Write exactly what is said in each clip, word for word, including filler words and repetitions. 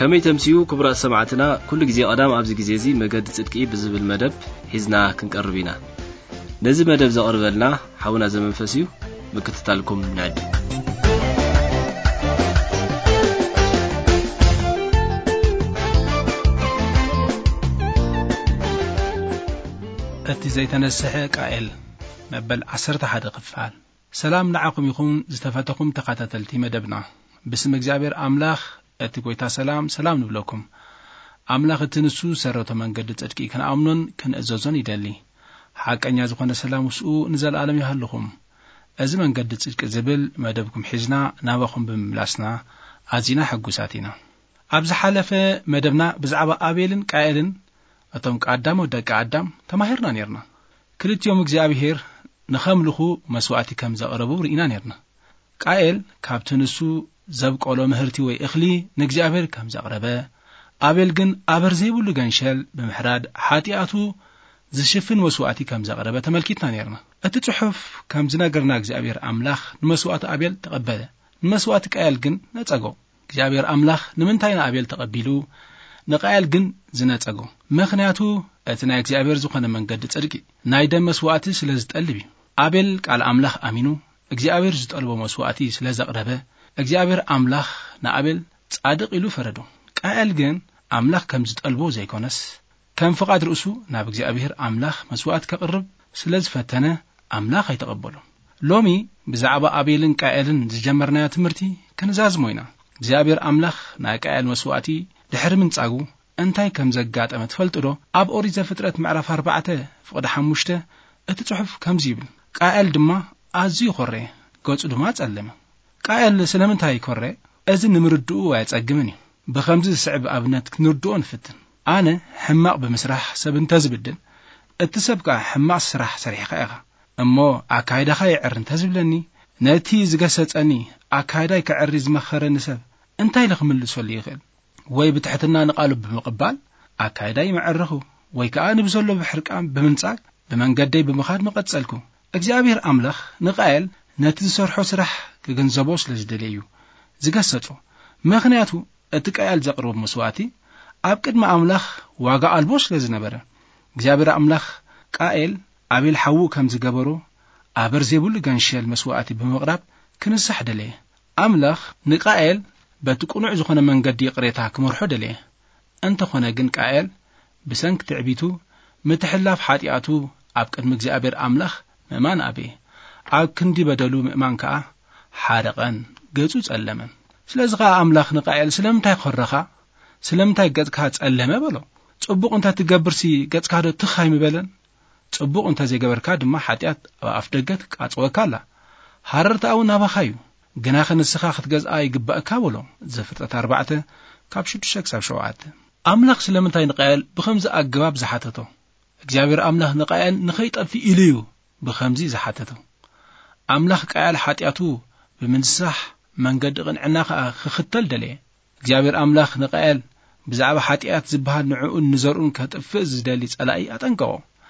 كمي تمسيو كبرى سمعتنا كل جزي قدام أبز جزيزي مجد صدقي بزب المدب حزنا كنقربينا نزي مدب زقربلنا حاونا زمن فسيو مكتتالكم نعد أتي زي تنسحق قائل مبل عسرت حد قفال سلام نعاكم يكون زتفتكم تقاتلتي مدبنا باسم እግዚአብሔር أملاخ أتي قويتا سلام سلام نبلوكم أملاخ التنسو سرطة من قد تأتكي كان أمنون كان أزازون يدلي حاك أن يازقون سلام وسؤو نزل عالم يهلكم أزي من قد تأتك زبل مدبكم حزنا نابخم بملاسنا أزينا حقو ساتينا أبز حالفة مدبنا بزعب آبيلن قائلن أتم قدام ودق قدام تماهرنا نيرنا كلت يوم እግዚአብሔር نخملخو مسوعتي كم زقربو رئينا نيرنا قائل كابتنسو زب قولو مهرتي وي اخلي نግዚአብሔር كم زقربه آبيل جن آبر زيبولو جنشل بمحراد حاتياتو زشفن مسوعتي كم زقربه تملكتنا نيرنا اتتصحف كم زناغرنا እግዚአብሔር أملاخ نمسوعت آبيل تقبله نمسوعت قائل جن نصقو እግዚአብሔር أملاخ نمنتاينا آبيل تقبلو نقائل جن زناصقو مخنياتو اتنا እግዚአብሔር زخونه منقد صدقي ناي دم مسوعتي سلازطلبي آبيل قال أملاخ أمينو እግዚአብሔር زطلبو مسوعتي سلازقربه እግዚአብሔር أملاخ نآبيل صادق إلو فردو قائل جن أملاخ كم زطلبو زيكونس كم فقاد رؤسو ناب እግዚአብሔር أملاخ مسوعت كقرب سلاز فتنه أملاخ يتقبلو لومي بزعبا آبيلن قائلن زجمرنا تمرتي كنزاز موينا እግዚአብሔር أملاخ نا قائل مسوعتي دحر من صاغو انتاي كم زغاطمه تفلطدو اب اوري زفطرت معرف أربعة فقد خمسة اتتصحف كم زيبل قائل دما ازي خوري قص دما صلمه قائل سلامنتاي كوري اذن نمردو وايصغمني بخمس صعب ابنت كنردو نفتن انا حماق بمسرح سبن تزبدن اتسبقا حماق سرح سريح خيخه امو اكايدا خي عرن تزبلني نتي زغسصني اكايدا كعريز مخرن سب انتاي لخملسو ليخل ወይ بتحتنا نقالب بمقبال አካይዳይ معرخو ወይ كأن بزلو بحرقام بمنጻቅ بمنገደይ بمخاد مقصلكو እግዚአብሔር أملاخ نقايل نتسرحو سرح كገንዘቦስ ለዝደለዩ ዝገሰጹ ምክንያቱ እትቃያል ዘቅርብ መስዋዕቲ አብ ቅድመ أملاخ ዋጋ አልቦስ ለዝነበረ እግዚአብሔር أملاخ ቃኤል አቤል ሐው ከም ዝገበሩ አበር ዘይቡል ገንሸል መስዋዕቲ በመቅረብ ክንስሕ ደለየ أملاخ ንቃኤል በትቁኑዕ ዝኾነ መንገዲ ቅሬታ ክመርሖ ደለየ እንተ ኾነ ግን ቃኤል ብሰንክ ትዕቢቱ ምትሕላፍ ሓጢአቱ ኣብ ቅድሚ እግዚአብሔር أملاخ ምእማን አቤ ኣብ ክንዲ በደሉ ምእማን ከዓ ሓረቀን ገጹ ጸለመን ስለዚ ኻ أملاخ ንቃኤል ስለምታይ ኾረኻ ስለምታይ ገጽካ ጸለመ በሎ ጽቡቕ እንተ ትገብርሲ ገጽካ ዶ ትኻይ ምበለን ጽቡቕ እንተ ዘይገበርካ ድማ ሓጢአት ኣብ ኣፍደገት ቃጽወካላ ሓረርታው ናባኻዩ ግና خنسخ ክትገዝአ ይግባእካ ብሎ ዘፍጥረት أربعة ካብ ሽዱሽተ ክሳብ ሸውዓተ أملاخ ስለምንታይ ንቃኤል ብኸምዚ ኣገባብ ዝሓተቶ እግዚአብሔር أملاخ ንቃኤል ንኸይጠፊ ኢልዩ ብኸምዚ ዝሓተቶ أملاخ ቃኤል ሓጢአቱ ብምንሳሕ መንገዲ ቅንዕና ክኽተል ደለየ እግዚአብሔር أملاخ ንቃኤል ብዛዕባ ሓጢአት ዝበሃል ንዕኡ ንዘርኡን ከጥፍእ ዝደሊ ጸላኢ ኣጠንቀቆ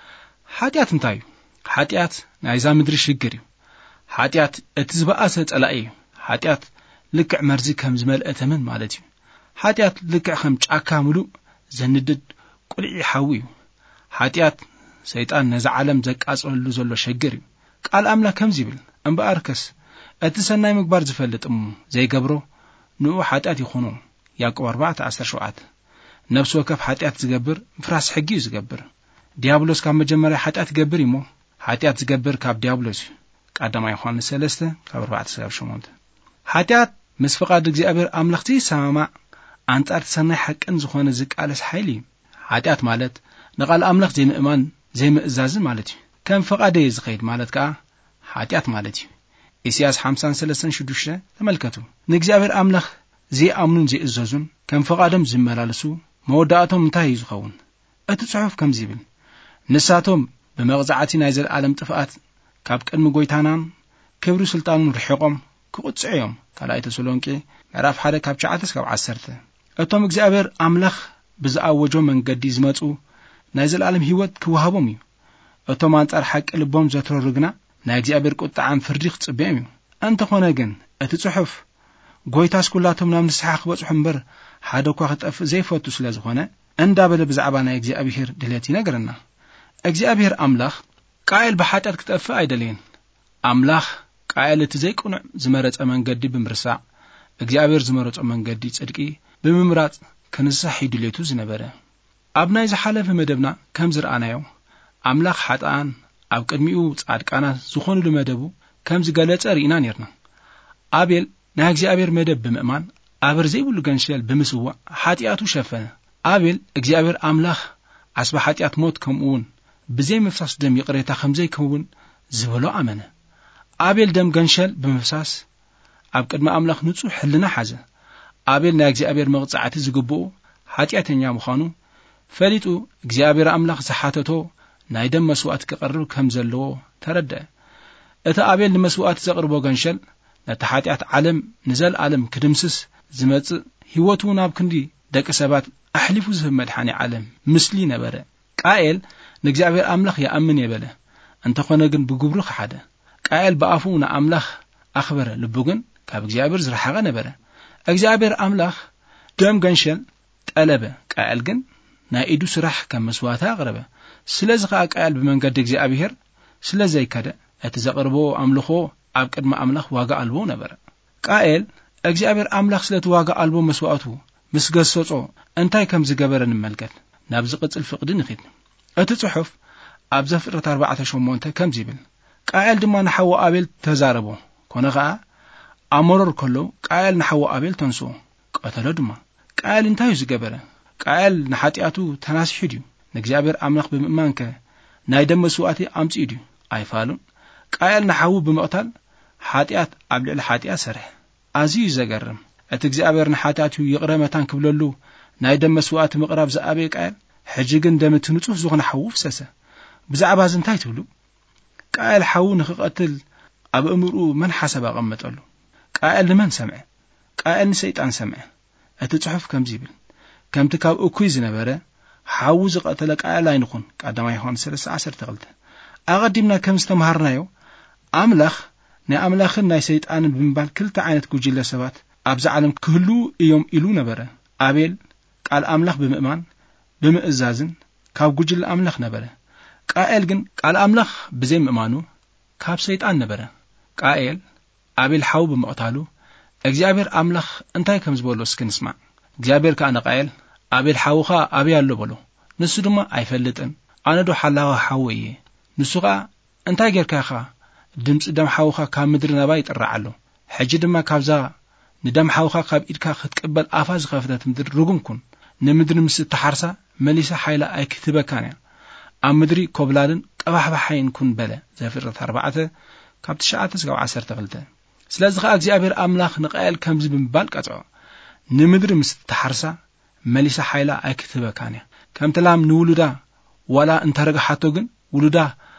ሓጢአት እንታይ ሓጢአት ናይዛ ምድሪ ሽግር እዩ ሓጢአት እትዝባኣሰ ጸላኢ ሓጢአት ልክዕ መርዚ ከም ዝመልአተምን ማለት እዩ ሓጢአት ልክዕ ከም ጫካ ሙሉእ ዘንድድ ቁልዒ ሓዊ እዩ ሓጢአት ሰይጣን ነዛ ዓለም ዘቃጽለሉ ዘሎ ሸግር እዩ ቃል أملاخ ከም ዝብል እምበኣርከስ እቲ ሰናይ ምግባር ዝፈልጥም ዘይገብሮ ንኡ ሓጢአት ይኾኑ ያዕቆብ أربعة عشرة سبعة ነፍስ ወከፍ ሓጢአት ዝገብር ፍራስ ሕጊ ዝገብር ዲያብሎስ ካብ መጀመርያ ሓጢአት ይገብር ይሞ ሓጢአት ዝገብር ካብ ዲያብሎስ ቀዳማይ ዮሐንስ ثلاثة ካብ أربعة እስካብ ሸሞንተ ሓጢአት ምስ ፈቃድ እግዚአብሔር أملاخ ሲሰማማ አንጻር ሰናይ ሐቅን ዝኾነ ዝቃለስ ኃይል ሓጢአት ማለት ንቃል أملاخ ዘይምእማን ዘይምእዛዝ ማለት እዩ ከም ፈቃደ ዝኸይድ ማለት ከዓ ሓጢአት ማለት እዩ ኢሳይያስ خمسة ثلاثة ستة ተመልከቱ ንእግዚአብሔር أملاخ ዘይኣምኑን ዘይእዘዙን ከም ፈቃዶም ዝመላለሱ መወዳእቶም እንታይ ይዝኸውን እቲ ጽሑፍ ከም ዝብል ንሳቶም በመቕዛዕቲ ናይ ዘለዓለም ጥፋት ካብ ቅድሚ ጎይታናን ክብሩ ስልጣኑን ርሒቆም ክቁጽዕዮም ካልኣይ ተሰሎንቄ ምዕራፍ ሓደ ካብ ትሽዓተ እስካብ ዓሰርተ እቶም እግዚአብሔር أملاخ ብዝኣወጆ መንገዲ ዝመጹ ናይ ዘለዓለም ህይወት ክወሃቦም እዩ እቶም አንጻር ሐቅ ልቦም ዘትረሩግና ናይ እግዚአብሔር ቁጣዓን ፍርዲ ክጽበዮም እዩ እንተ ኾነ ግን እቲ ጽሑፍ ጎይታስ ኩላቶም ናብ ንስሓ ክበጽሑ እምበር ሓደ እኳ ክጠፍእ ዘይፈቱ ስለ ዝኾነ እንዳበለ ብዛዕባ ናይ እግዚኣብሔር ድሌት ይነግረና። እግዚኣብሔር ኣምላኽ ቃየል ብሓጢአት ክጠፍእ ኣይደልየን። ኣምላኽ ቃየል እቲ ዘይቅኑዕ ዝመረጸ መንገዲ ብምርሳዕ እግዚአብሔር ዝመረጾ መንገዲ ጽድቂ ብምምራጽ ከንስሕ ድሌቱ ዝነበረ። ኣብ ናይ ዝሓለፈ መደብና ከም ዝረኣናዮ ኣምላኽ ሓጣን ኣብ ቅድሚኡ ጻድቃናት ዝኾኑሉ መደቡ ከም ዝገለጸ ርኢና ነርና። ኣቤል ናይ እግዚአብሔር መደብ ብምእማን ኣበር ዘይብሉ ገንሸል ብምስዋዕ ሓጢአቱ ሸፈነ። ኣቤል እግዚአብሔር ኣምላኽ ዓስባ ሓጢአት ሞት ከምኡውን ብዘይ መፍሳስ ደም ይቕሬታ ከም ዘይከውን ዝበሎ ኣመነ። ኣቤል ደም ገንሸል ብምፍሳስ ኣብ ቅድሚ ኣምላኽ ንጹሕ ሕልና ሓዘ። ኣቤል ናይ እግዚአብሔር መቕጻዕቲ ዝግብኦ ሓጢአተኛ ምዃኑ ፈሊጡ እግዚአብሔር ኣምላኽ ዝሓተቶ ናይ ደም መስዋዕት ክቐርብ ከም ዘለዎ ተረድአ። እቲ ኣቤል ንመስዋዕት ዘቕርቦ ገንሸል ነቲ ሓጢአት ዓለም ንዘለዓለም ክድምስስ ዝመጽእ ሕይወቱ ናብ ክንዲ ደቂ ሰባት ኣሕሊፉ ዝህብ መድሓኒ ዓለም ምስሊ ነበረ። ቃየል ንእግዚአብሔር ኣምላኽ ይኣምን የበለ እንተኾነ ግን ብግብሩ ክሓደ። ቃየል ብኣፉ ንኣምላኽ ኣኽበረ፣ ልቡ ግን ካብ እግዚአብሔር ዝረሓቐ ነበረ። እግዚአብሔር ኣምላኽ ደም ገንሸል ጠለበ፣ ቃየል ግን ናይ ኢዱ ስራሕ ከም መስዋዕት ኣቕረበ። ስለዚ ከዓ ቃየል ብመንገዲ እግዚአብሔር ስለ ዘይከደ እቲ ዘቕርቦ ኣምልኾ ኣብ ቅድሚ ኣምላኽ ዋጋ ኣልቦ ነበረ። ቃየል እግዚአብሔር ኣምላኽ ስለቲ ዋጋ ኣልቦ መስዋዕቱ ምስ ገሰጾ እንታይ ከም ዝገበረ ንመልከት። ናብ ዝቕጽል ፍቕዲ ንኺድ። እቲ ጽሑፍ ኣብ ዘፍጥረት ኣርባዕተ ሸሞንተ ከም ዝብል ቃየል ድማ ንሓዊ ኣቤል ተዛረቦ። ኮነ ከዓ ኣመሮር ከሎ ቃየል ንሓዊ ኣቤል ተንስኦ ቀተሎ ድማ። ቃየል እንታይ ዝገበረ? ቃየል ንሓጢአቱ ተናሲሑ ድዩ? ንእግዚአብሔር ኣምላኽ ብምእማንከ ናይ ደም መስዋዕቲ ኣምጽኡ ድዩ? ኣይፋሉን። ቃየል ንሓዊ ብምቕታል ሓጢአት ኣብ ልዕሊ ሓጢአት ሰርሐ። ኣዝዩ ዘገርም። እቲ እግዚአብሔር ንሓጢአቱ ይቕረ መታን ክብለሉ ናይ ደም መስዋዕቲ ምቕራብ ዝኣበየ ቃየል ሕጂ ግን ደም እቲ ንጹህ ዝኾነ ሓዊ ፍሰሰ። ብዛዕባ እዚ እንታይ ትብሉ? ቃየል ሓዊ ንኽቐትል ኣብ እምርኡ መን ሓሳብ ኣቐመጠሉ? ቃየል ንመን ሰምዐ? ቃየል ንሰይጣን ሰምዐ። እቲ ጽሑፍ ከምዚ ይብል ከምቲ ካብ እኩይ ዝነበረ ሓዊ ዝቐተለ ቃየል ኣይንኹን። ቀዳማይ ዮሐንስ ሰለስተ ዓሰርተ ክልተ። ኣቐዲምና ከም ዝተምሃርናዮ ኣምላኽ ናይ ኣምላኽን ናይ ሰይጣንን ብምባል ክልተ ዓይነት ጉጅለ ሰባት ኣብዚ ዓለም ክህሉ እዮም ኢሉ ነበረ። ኣቤል ቃል ኣምላኽ ብምእማን ብምእዛዝን ካብ ጉጅለ ኣምላኽ ነበረ። ቃየል ግን ቃል ኣምላኽ ብዘይ ምእማኑ ካብ ሰይጣን ነበረ። ቃየል ኣቤል ሓዊ ብምቕታሉ እግዚአብሔር ኣምላኽ እንታይ ከም ዝበሎ እስኪ ንስማዕ። እግዚአብሔር ከዓ ንቃየል ኣቤል ሓዊኻ ኣበይ ኣሎ በሎ። ንሱ ድማ ኣይፈልጥን፣ ኣነ ዶ ሓላዊ ሓዊ እየ። ንሱ ከዓ እንታይ ጌርካ ኢኻ? ድምፂ ደም ሓዊኻ ካብ ምድሪ ነባ ይጥራዕ ኣሎ። ሕጂ ድማ ካብዛ ንደም ሓዊኻ ካብ ኢድካ ክትቅበል ኣፋ ዝኸፍተት ምድሪ ርጉም ኩን። ንምድሪ ምስ እተሓርሳ መሊሳ ሓይላ ኣይክትበካን እያ። ኣብ ምድሪ ኮብላልን ቀባሕባሓይን ኩን በለ። ዘፍጥረት ኣርባዕተ ካብ ትሽዓተ እስካብ ዓሰርተ ክልተ። ስለዚ ከዓ እግዚአብሔር ኣምላኽ ንቃየል ከምዚ ብምባል ቀጽዖ፣ ንምድሪ ምስ እተሓርሳ መሊሳ ሓይላ ኣይክትበካን እያ። ከምቲ ላም ንውሉዳ ዋላ እንተረግሓቶ ግን ውሉዳ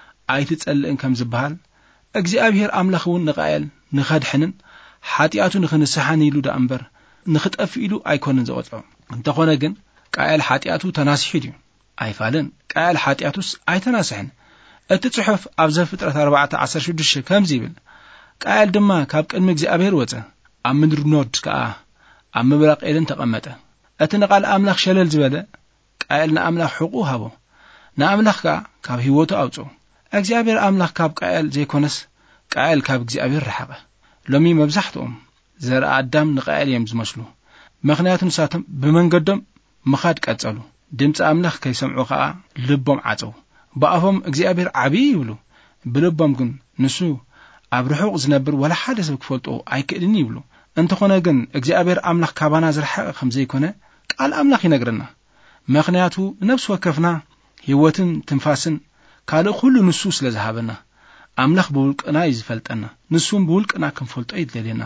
ኣይትጸልእን ከም ዝበሃል እግዚአብሔር ኣምላኽ እውን ንቃየል ንኸድሕንን ሓጢአቱ ንኽንስሓን ኢሉ ዳ እምበር ንኽጠፍ ኢሉ ኣይኮንን ዘቆጽዖ። እንተኾነ ግን ቃየል ሓጢአቱ ተናሲሑ ድዩ? ኣይፋልን። ቃየል ሓጢአቱስ ኣይተናስሕን። እቲ ጽሑፍ ኣብ ዘፍጥረት ኣርባዕተ ዓሰርተ ሽዱሽተ ከምዚ ይብል ቃየል ድማ ካብ ቅድሚ እግዚአብሔር ወፀ፣ ኣብ ምድሪ ኖድ ከዓ ኣብ ምብራቕ ኤደን ተቐመጠ። እቲ ንቓል ኣምላኽ ሸለል ዝበለ ቃየል ንኣምላኽ ሕቁ ሃቦ፣ ንኣምላኽ ከዓ ካብ ሕይወቱ ኣውፅኦ። እግዚአብሔር ኣምላኽ ካብ ቃየል ዘይኮነስ ቃየል ካብ እግዚአብሔር ረሓቐ። ሎሚ መብዛሕትኦም ዘርአ ኣዳም ንቃየል እዮም ዝመስሉ። ምኽንያቱ ንሳቶም ብመንገዶም ምኻድ ቀጸሉ። ድምፂ ኣምላኽ ከይሰምዑ ከዓ ልቦም ዓፀው። ብኣፎም እግዚአብሔር ዓብይ ይብሉ፣ ብልቦም ግን ንሱ ኣብ ርሑቕ ዝነብር ወላ ሓደ ሰብ ክፈልጦ ኣይክእልን ይብሉ። እንተኾነ ግን እግዚአብሔር ኣምላኽ ካባና ዝረሓቐ ከም ዘይኮነ ቃል ኣምላኽ ይነግረና። ምኽንያቱ ነፍሲ ወከፍና ሕይወትን ትንፋስን ካልእ ኩሉ ንሱ ስለ ዝሃበና ኣምላኽ ብውልቅና እዩ ዝፈልጠና፣ ንሱም ብውልቅና ክንፈልጦ ይደልየና።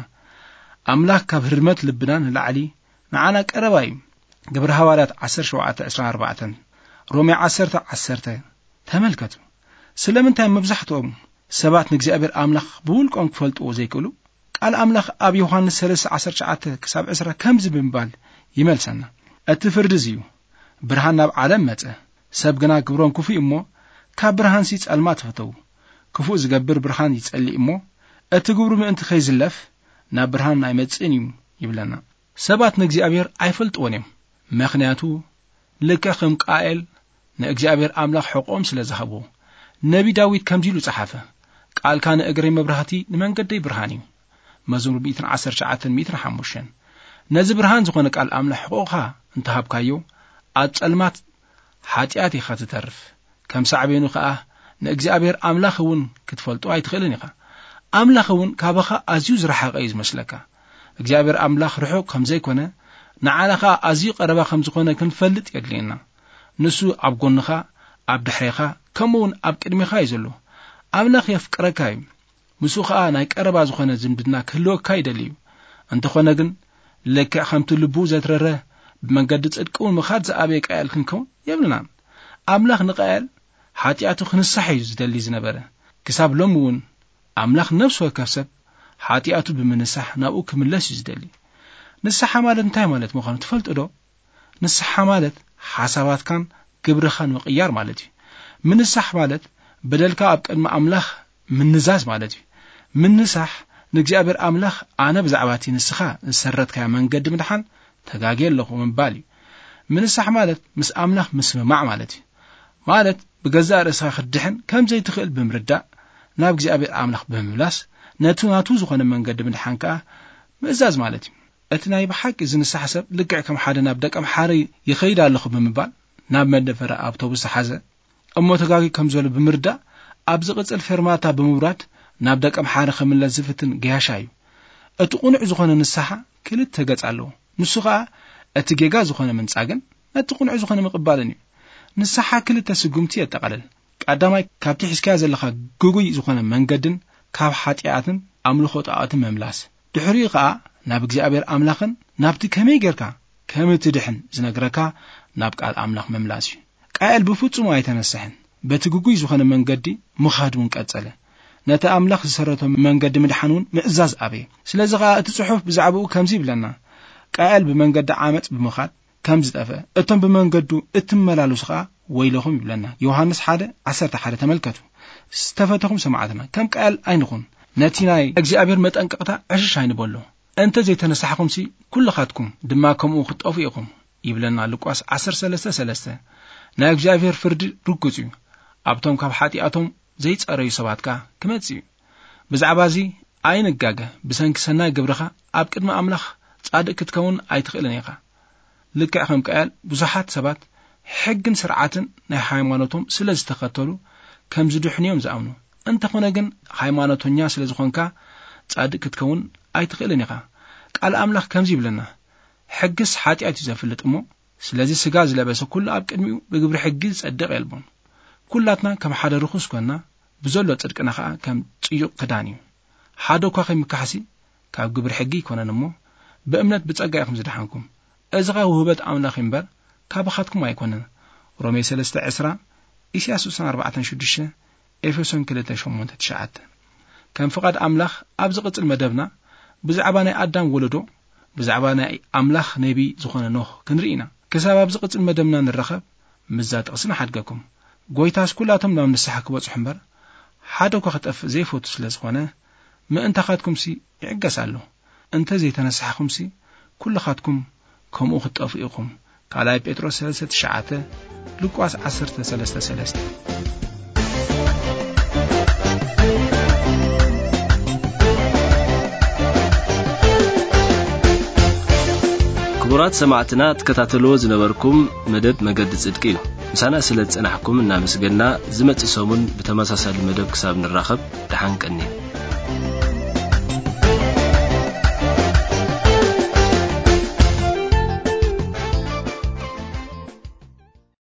ኣምላኽ ካብ ህርመት ልብና ንላዕሊ ንዓና ቀረባ እዩ። ግብረ ሐዋርያት ዓሰርተ ሸውዓተ ዕስራን ኣርባዕተን ሮሜ ዓሰርተ ዓሰርተ ተመልከቱ። ስለምንታይ መብዛሕትኦም ሰባት ንእግዚአብሔር ኣምላኽ ብውልቆም ክፈልጥዎ ዘይክእሉ? ቃል ኣምላኽ ኣብ ዮሐንስ ሰለስተ ዓሰርተ ትሽዓተ ክሳብ ዕስራ ከምዚ ብምባል ይመልሰና። እቲ ፍርዲ እዩ ብርሃን ናብ ዓለም መጸ፣ ሰብ ግና ግብሮም ክፉእ እሞ ካብ ብርሃን ሲ ጸልማት ፈተው። ክፉእ ዝገብር ብርሃን ይጸልእ እሞ እቲ ግብሩ ምእንቲ ከይዝለፍ ናብ ብርሃን ኣይመጽእን እዩ ይብለና ሰባት ንእግዚአብሔር አይፈልጥዎንም ምክንያቱ ለከኸም ቃኤል ንእግዚአብሔር አምላኽ ሕቆም ስለዝሃቡ ነቢ ዳዊት ከምዚሉ ጻሓፈ ቃልካ ንእግሬ መብራህቲ ንመንገደይ ብርሃን እዩ መዝሙር መቶ ዓሰርተ ትሽዓተ መቶ ሓሙሽተ ነዚ ብርሃን ዝኾነ ቃል አምላኽ ሕቆኻ እንተሃብካዮ አጸልማት ኃጢአት ኢኻ ትተርፍ ከም ሳዕቤኑ ኸኣ ንእግዚአብሔር አምላኽ እውን ክትፈልጦ አይትኽእልን ኢኻ አምላኽ እውን ካብኻ ኣዝዩ ዝረሓቐ እዩ ዝመስለካ እግዚአብሔር አምላኽ ርሑቕ ከም ዘይኮነ ንዓለኻ ኣዝዩ ቀረባ ከም ዝኾነ ክንፈልጥ የድልየና ንሱ ኣብ ጎንኻ ኣብ ድሕሪኻ ከምኡውን ኣብ ቅድሚኻ እዩ ዘሎ አምላኽ የፍቅረካ እዩ ምሱ ኸኣ ናይ ቀረባ ዝኾነ ዝምድና ክህልወካ ይደሊ እዩ እንተኾነ ግን ልክዕ ከምቲ ልቡ ዘትረረ ብመንገዲ ጽድቅውን ምኻድ ዝኣበየ ቃየል ክንከውን የብልናን አምላኽ ንቃየል ኃጢአቱ ክንሳሕ እዩ ዝደሊ ዝነበረ ክሳብ ሎም እውን አምላኽ ነፍሱ ወከፍ ሰብ ኃጢአቱ ብምንሳሕ ናብኡ ክምለስ እዩ ዝደሊ ንስሓ ማለት እንታይ ማለት ምዃኑ ትፈልጡ ዶ ንስሓ ማለት ሓሳባትካን ግብርኻን ምቕያር ማለት እዩ ምንሳሕ ማለት በደልካ ኣብ ቅድሚ አምላኽ ምንዛዝ ማለት እዩ ምንሳሕ ንእግዚአብሔር አምላኽ ኣነ ብዛዕባቲ ንስኻ ዝሰረትካዮ መንገዲ ምድሓን ተጋግየ ኣለኹ ምባል እዩ ምንሳሕ ማለት ምስ አምላኽ ምስምማዕ ማለት እዩ ማለት ብገዛእ ርእስኻ ክድሕን ከም ዘይትኽእል ብምርዳእ ናብ እግዚአብሔር አምላኽ ብምምላስ ነቱ ናቱ ዝኾነ መንገዲ ምድሓን ከዓ ምእዛዝ ማለት እዩ እቲ ናይ ብሓቂ ዝንሳሕ ሰብ ልክዕ ከም ሓደ ናብ ደቀ መሓሪ ይኸይድ ኣለኹ ብምባል ናብ መደፈረ አውቶቡስ ሓዘ እሞ ተጋጊ ከም ዘሎ ብምርዳእ ኣብ ዝቕጽል ፈርማታ ብምውራድ ናብ ደቀ መሓሪ ክምለስ ዝፍትን ገያሻ እዩ እቲ ቁኑዕ ዝኾነ ንስሓ ክልተ ገጽ ኣለዎ ንሱ ከዓ እቲ ጌጋ ዝኾነ ምንጻግን እቲ ቁኑዕ ዝኾነ ምቕባልን እዩ ንስሓ ክልተ ስጉምቲ የጠቃልል ቀዳማይ ካብቲ ሒዝካያ ዘለኻ ጉጉይ ዝኾነ መንገድን ካብ ኃጢአትን ኣምልኾ ጣዖትን መምላስ ድሕሪኡ ከዓ ናብ እግዚአብሔር አምላኽን ናብቲ ከመይ ጌርካ ከም እትድሕን ዝነግረካ ናብ ቃል አምላኽ መምላስ እዩ ቃየል ብፍጹም ኣይተነስሕን በቲ ጉጉይ ዝኾነ መንገዲ ምኻድውን ቀጸለ ነቲ አምላኽ ዝሰረቶ መንገዲ ምድሓኑን ምእዛዝ ኣበየ ስለዚ ከዓ እቲ ጽሑፍ ብዛዕባኡ ከምዚ ይብለና ቃየል ብመንገዲ ዓመፅ ብምኻድ ከም ዝጠፈ እቶም ብመንገዱ እትመላለሱ ከዓ ወይለኹም ይብለና ዮሐንስ ሓደ ዓሰርተ ሓደ ተመልከቱ ዝተፈተኹም ሰማዕትና ከም ቃየል ኣይንኹን ነቲ ናይ እግዚአብሔር መጠንቀቕታ ዕሽሽ ኣይንበሎ እንተ ዘይተነሳሕኩም ሲ ኩልኻትኩም ድማ ከምኡ ክጠፉ ኢኹም ይብለና ሉቃስ ዓሰርተ ሰለስተ ሰለስተ ናይ እግዚአብሔር ፍርዲ ርጉጽ እዩ ኣብቶም ካብ ኃጢአቶም ዘይጸረዩ ሰባትካ ክመጽ እዩ ብዛዕባ እዚ ኣይንጋገ ብሰንኪ ሰናይ ግብርኻ ኣብ ቅድሚ አምላኽ ጻድቅ ክትከውን ኣይትኽእልን ኢኻ ልክዕ ከም ቃየል ብዙሓት ሰባት ሕግን ስርዓትን ናይ ሃይማኖቶም ስለ ዝተኸተሉ ከም ዝድሕንዮም ዝኣምኑ እንተኾነ ግን ሃይማኖተኛ ስለ ዝኾንካ ጻድቅ ክትከውን ኣይትኽእልን ኢኻ ቃል አምላኽ ከምዚ ይብለና ሕግስ ኃጢአት እዩ ዘፍልጥ እሞ ስለዚ ስጋ ዝለበሰ ኩሉ ኣብ ቅድሚኡ ብግብሪ ሕጊ ዝጸድቕ የልቦን ኩላትና ከም ሓደ ርኹስ ኮና ብዘሎ ጽድቅና ከዓ ከም ጽዩቕ ክዳን እዩ ሓደ እኳ ከይምካሕሲ ካብ ግብሪ ሕጊ ይኮነን እሞ ብእምነት ብጸጋ ኢኹም ዝድሓንኩም እዚ ኸ ውህበት አምላኽ እምበር ካብኻትኩም ኣይኮነን ሮሜ ሰለስተ ዕስራ ኢሳይያስ ኣርባዕተ ሽዱሽተ ኤፌሶን ክልተ ሸሞንተ ትሽዓተ ከም ፍቃድ አምላኽ ኣብ ዝቕጽል መደብና ብዛዕባ ናይ ኣዳም ወለዶ ብዛዕባ ናይ አምላኽ ነቢ ዝኾነ ኖህ ክንርኢና ክሳብ ኣብ ዝቕጽል መደብና ንረኸብ ምዛጥቕስና ሓድገኩም ጎይታስ ኩላቶም ናብ ንስሓ ክበጽሑ እምበር ሓደ እኳ ክጠፍእ ዘይፈቱ ስለ ዝኾነ ምእንታኻትኩም ሲ ይዕገስ ኣሎ እንተ ዘይተነሳሕኩም ሲ ኩልኻትኩም ከምኡ ክጠፉ ኢኹም ካልኣይ ጴጥሮስ ሰለስተ ትሽዓተ ሉቃስ ዓሰርተ ሰለስተ ሰለስተ ክቡራት ሰማዕትና ተከታተልዎ ዝነበርኩም መደብ መገዲ ጽድቂ እዩ ምሳና ስለ ጽናሕኩም እና መስገና ዝመጽእ ሰሙን ብተመሳሳሊ መደብ ክሳብ ንራኸብ ደሓን ቀኒ